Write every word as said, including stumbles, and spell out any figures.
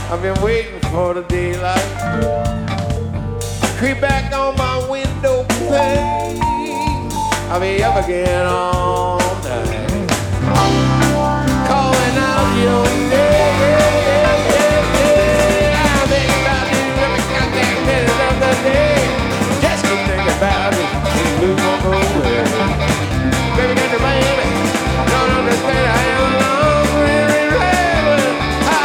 I've been waiting for the daylight. Creep back on my window pane. I'll be up again on